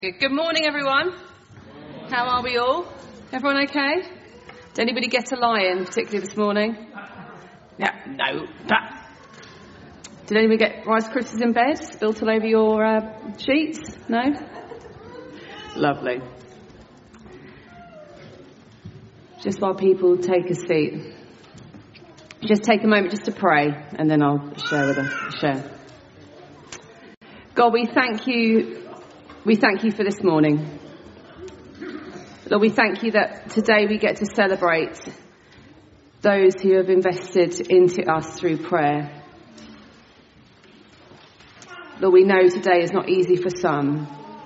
Good morning, everyone. How are we all? Everyone okay? Did anybody get a lie-in, particularly this morning? Yeah, no. Did anybody get Rice Krispies in bed? Spilt all over your sheets? No? Lovely. Just while people take a seat, just take a moment just to pray, and then I'll share. God, we thank you. We thank you for this morning. Lord, we thank you that today we get to celebrate those who have invested into us through prayer. Lord, we know today is not easy for some.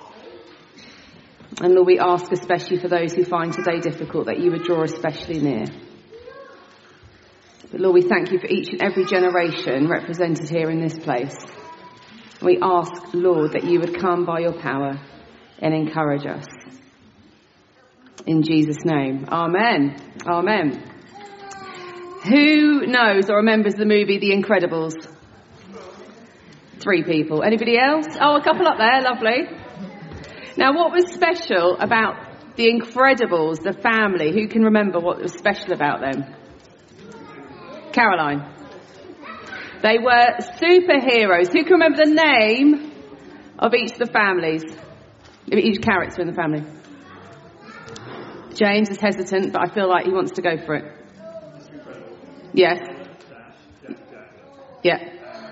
And Lord, we ask especially for those who find today difficult that you would draw especially near. But Lord, we thank you for each and every generation represented here in this place. We ask, Lord, that you would come by your power and encourage us. In Jesus' name. Amen. Amen. Who knows or remembers the movie The Incredibles? 3 people. Anybody else? Oh, a couple up there. Lovely. Now, what was special about The Incredibles, the family? Who can remember what was special about them? Caroline. They were superheroes. Who can remember the name of each of the families? Each character in the family? James is hesitant, but I feel like he wants to go for it. Yes. Yeah.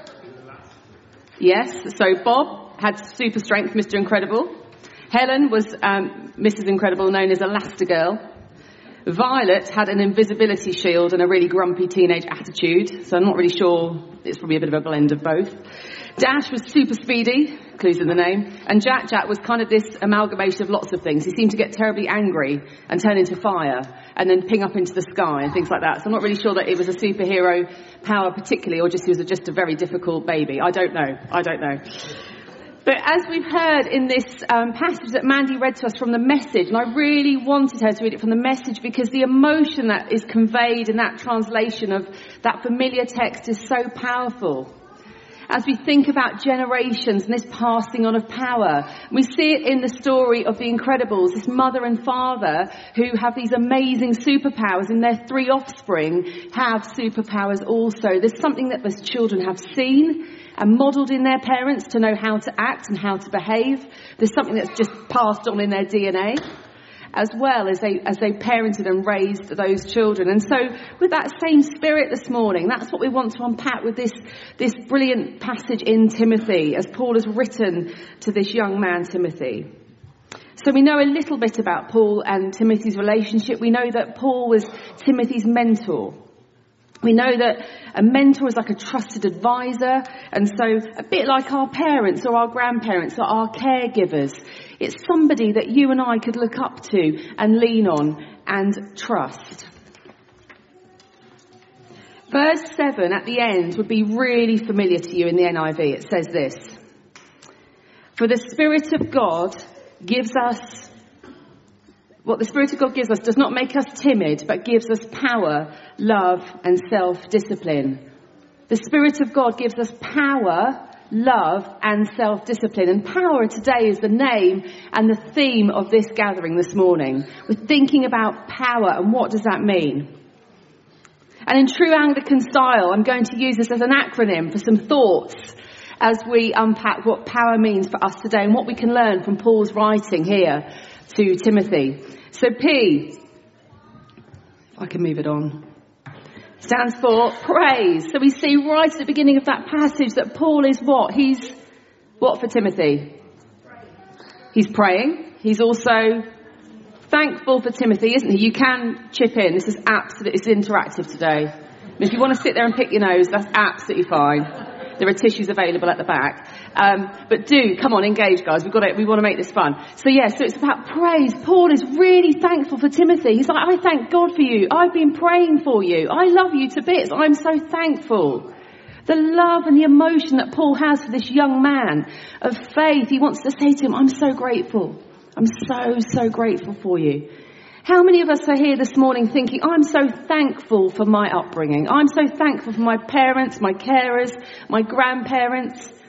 Yes. So Bob had super strength, Mr. Incredible. Helen was Mrs. Incredible, known as Elastigirl. Violet had an invisibility shield and a really grumpy teenage attitude, so I'm not really sure. It's probably a bit of a blend of both. Dash was super speedy, clues in the name, and Jack was kind of this amalgamation of lots of things. He seemed to get terribly angry and turn into fire and then ping up into the sky and things like that. So I'm not really sure that it was a superhero power particularly, or just he was just a very difficult baby. I don't know. But as we've heard in this passage that Mandy read to us from the Message, and I really wanted her to read it from the Message because the emotion that is conveyed in that translation of that familiar text is so powerful. As we think about generations and this passing on of power, we see it in the story of the Incredibles, this mother and father who have these amazing superpowers, and their 3 offspring have superpowers also. There's something that those children have seen and modelled in their parents to know how to act and how to behave. There's something that's just passed on in their DNA, as well as they parented and raised those children. And so with that same spirit this morning, that's what we want to unpack with this brilliant passage in Timothy, as Paul has written to this young man, Timothy. So we know a little bit about Paul and Timothy's relationship. We know that Paul was Timothy's mentor. We know that a mentor is like a trusted advisor, and so a bit like our parents or our grandparents or our caregivers. It's somebody that you and I could look up to and lean on and trust. Verse 7 at the end would be really familiar to you in the NIV. It says this: For the Spirit of God gives us, what the Spirit of God gives us does not make us timid, but gives us power, love, and self-discipline. The Spirit of God gives us power, love, and self-discipline. And power today is the name and the theme of this gathering this morning. We're thinking about power, and what does that mean? And in true Anglican style, I'm going to use this as an acronym for some thoughts as we unpack what power means for us today and what we can learn from Paul's writing here to Timothy. So P, if I can move it on, stands for praise. So we see right at the beginning of that passage that Paul is what? He's what for Timothy? He's praying. He's also thankful for Timothy, isn't he? You can chip in. This is absolutely, it's interactive today. And if you want to sit there and pick your nose, that's absolutely fine. There are tissues available at the back. But do, come on, engage, guys. We want to make this fun. So it's about praise. Paul is really thankful for Timothy. He's like, I thank God for you. I've been praying for you. I love you to bits. I'm so thankful. The love and the emotion that Paul has for this young man of faith. He wants to say to him, I'm so grateful. I'm so grateful for you. How many of us are here this morning thinking, I'm so thankful for my upbringing. I'm so thankful for my parents, my carers, my grandparents.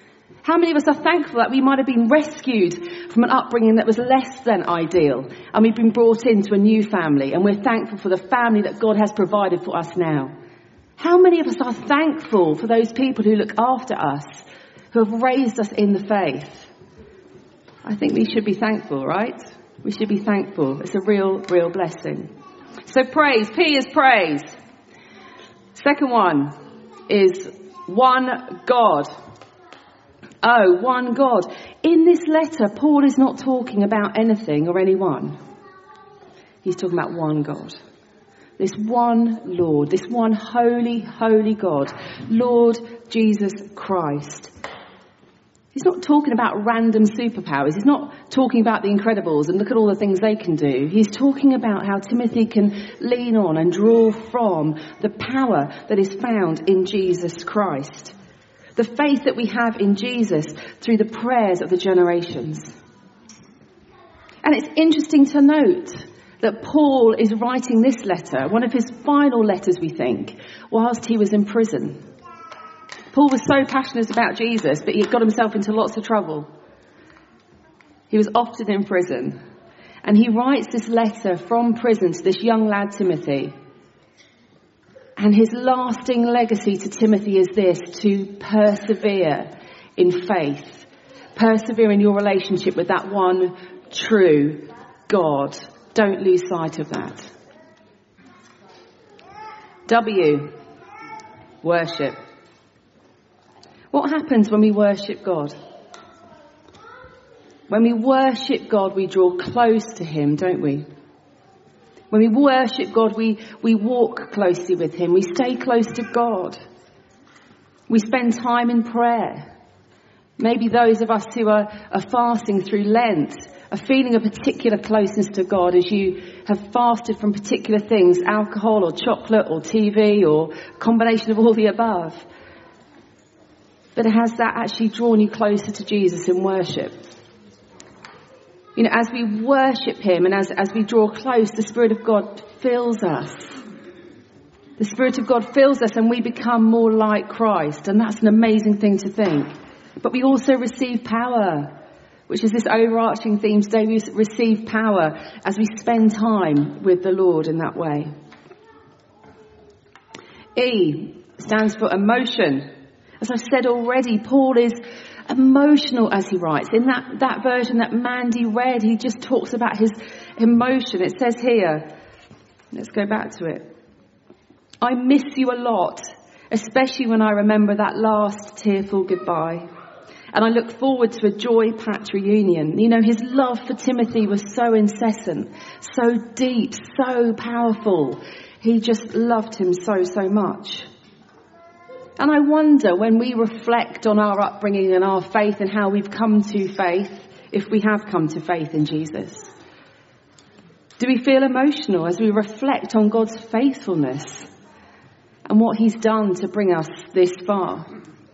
How many of us are thankful that we might have been rescued from an upbringing that was less than ideal, and we've been brought into a new family, and we're thankful for the family that God has provided for us now? How many of us are thankful for those people who look after us, who have raised us in the faith? I think we should be thankful, right? We should be thankful. It's a real blessing. So praise. P is praise. Second one is one God. Oh, one God. In this letter, Paul is not talking about anything or anyone. He's talking about one God. This one Lord, this one holy, holy God, Lord Jesus Christ. He's not talking about random superpowers. He's not talking about the Incredibles and look at all the things they can do. He's talking about how Timothy can lean on and draw from the power that is found in Jesus Christ. The faith that we have in Jesus through the prayers of the generations. And it's interesting to note that Paul is writing this letter, one of his final letters, we think, whilst he was in prison. Paul was so passionate about Jesus, but he got himself into lots of trouble. He was often in prison. And he writes this letter from prison to this young lad, Timothy. And his lasting legacy to Timothy is this: to persevere in faith. Persevere in your relationship with that one true God. Don't lose sight of that. W. Worship. What happens when we worship God? When we worship God, we draw close to him, don't we? When we worship God, we walk closely with him. We stay close to God. We spend time in prayer. Maybe those of us who are fasting through Lent are feeling a particular closeness to God as you have fasted from particular things, alcohol or chocolate or TV or a combination of all the above. But has that actually drawn you closer to Jesus in worship? You know, as we worship him and as we draw close, the Spirit of God fills us. The Spirit of God fills us and we become more like Christ. And that's an amazing thing to think. But we also receive power, which is this overarching theme today. We receive power as we spend time with the Lord in that way. E stands for emotion. As I've said already, Paul is emotional as he writes. In that version that Mandy read, he just talks about his emotion. It says here, let's go back to it. I miss you a lot, especially when I remember that last tearful goodbye. And I look forward to a joy-packed reunion. You know, his love for Timothy was so incessant, so deep, so powerful. He just loved him so much. And I wonder, when we reflect on our upbringing and our faith and how we've come to faith, if we have come to faith in Jesus, do we feel emotional as we reflect on God's faithfulness and what he's done to bring us this far?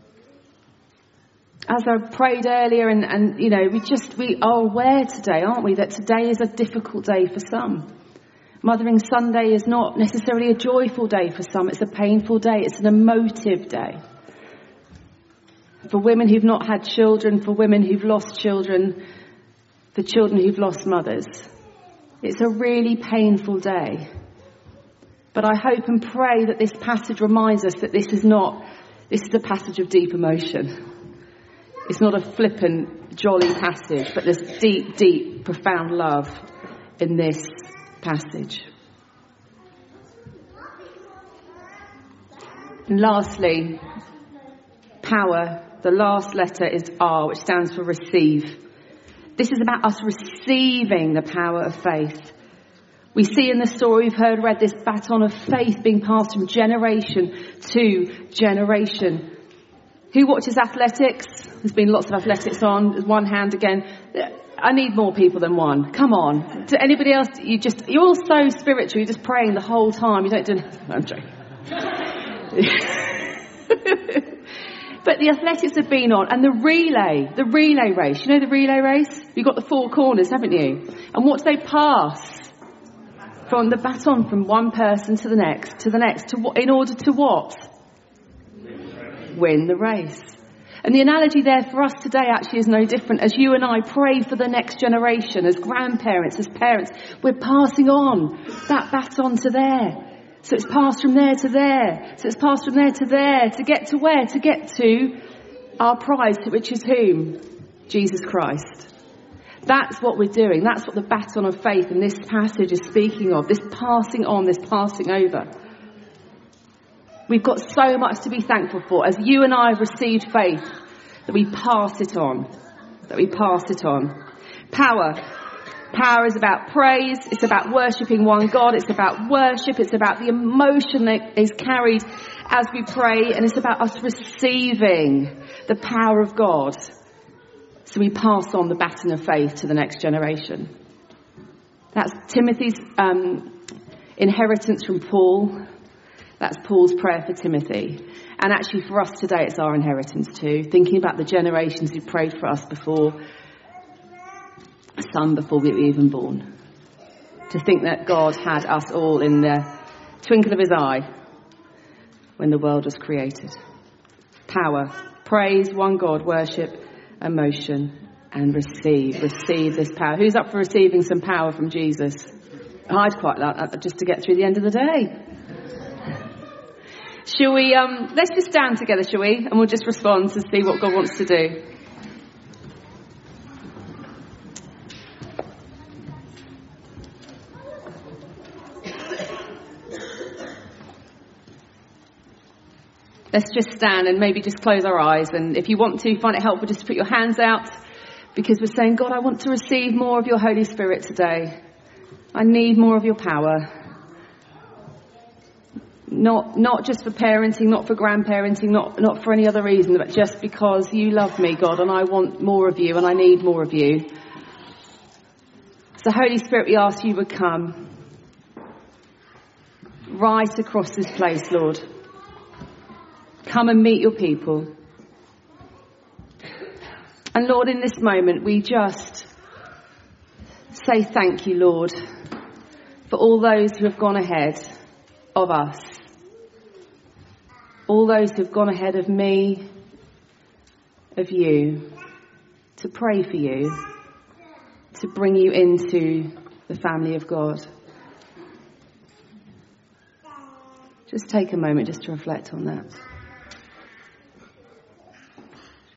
As I prayed earlier, and you know, we are aware today, aren't we, that today is a difficult day for some. Mothering Sunday is not necessarily a joyful day for some. It's a painful day. It's an emotive day. For women who've not had children, for women who've lost children, for children who've lost mothers. It's a really painful day. But I hope and pray that this passage reminds us that this is a passage of deep emotion. It's not a flippant, jolly passage, but there's deep, profound love in this passage. And lastly, power. The last letter is R, which stands for receive. This is about us receiving the power of faith. We see in the story we've read this baton of faith being passed from generation to generation. Who watches athletics? There's been lots of athletics on. There's one hand again. I need more people than one. Come on. To anybody else, you're all so spiritual. You're just praying the whole time. You don't do anything. No, I'm joking. But the athletics have been on. And the relay race. You know the relay race? You've got the four corners, haven't you? And what do they pass? From the baton from one person to the next, in order to what? Win the race. And the analogy there for us today actually is no different. As you and I pray for the next generation, as grandparents, as parents, we're passing on that baton to there. So it's passed from there to there. So it's passed from there to there. To get to where? To get to our prize, which is whom? Jesus Christ. That's what we're doing. That's what the baton of faith in this passage is speaking of. This passing on, this passing over. We've got so much to be thankful for. As you and I have received faith, that we pass it on. That we pass it on. Power. Power is about praise. It's about worshipping one God. It's about worship. It's about the emotion that is carried as we pray. And it's about us receiving the power of God. So we pass on the baton of faith to the next generation. That's Timothy's inheritance from Paul. That's Paul's prayer for Timothy. And actually for us today, it's our inheritance too. Thinking about the generations who prayed for us before we were even born. To think that God had us all in the twinkle of his eye when the world was created. Power, praise, one God, worship, emotion, and receive this power. Who's up for receiving some power from Jesus? I'd quite like that just to get through the end of the day. Shall we, let's just stand together, shall we? And we'll just respond to see what God wants to do. Let's just stand and maybe just close our eyes. And if you want to, find it helpful just to put your hands out. Because we're saying, God, I want to receive more of your Holy Spirit today. I need more of your power. Not just for parenting, not for grandparenting, not for any other reason, but just because you love me, God, and I want more of you and I need more of you. So Holy Spirit, we ask you would come right across this place, Lord. Come and meet your people. And Lord, in this moment, we just say thank you, Lord, for all those who have gone ahead of us. All those who have gone ahead of me, of you, to pray for you, to bring you into the family of God. Just take a moment just to reflect on that.